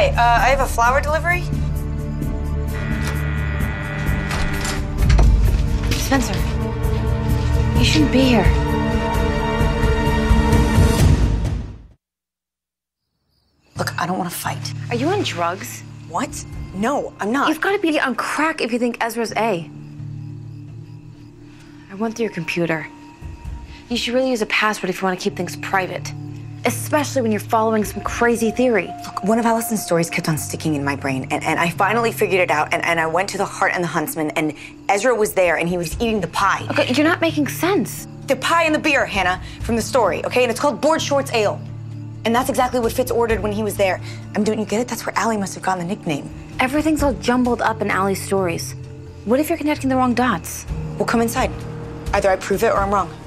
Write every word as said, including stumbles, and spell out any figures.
Hi, uh, I have a flower delivery. Spencer, you shouldn't be here. Look, I don't want to fight. Are you on drugs? What? No, I'm not. You've got to be on crack if you think Ezra's A. I went through your computer. You should really use a password if you want to keep things private, especially when you're following some crazy theory. Look, one of Allison's stories kept on sticking in my brain, and, and I finally figured it out, and, and I went to the Heart and the Huntsman, and Ezra was there, and he was eating the pie. Okay, you're not making sense. The pie and the beer, Hannah, from the story, okay? And it's called Board Shorts Ale. And that's exactly what Fitz ordered when he was there. I'm doing, you get it? That's where Allie must have gotten the nickname. Everything's all jumbled up in Allie's stories. What if you're connecting the wrong dots? Well, come inside. Either I prove it or I'm wrong.